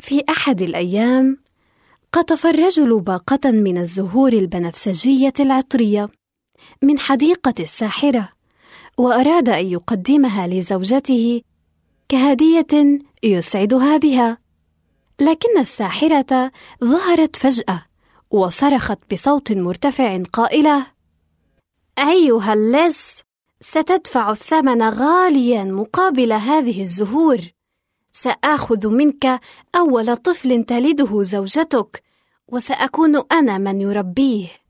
في أحد الأيام قطف الرجل باقة من الزهور البنفسجية العطرية من حديقة الساحرة، وأراد أن يقدمها لزوجته كهدية يسعدها بها. لكن الساحرة ظهرت فجأة وصرخت بصوت مرتفع قائلة: أيها اللص، ستدفع الثمن غاليا مقابل هذه الزهور. سآخذ منك أول طفل تلده زوجتك، وسأكون أنا من يربيه.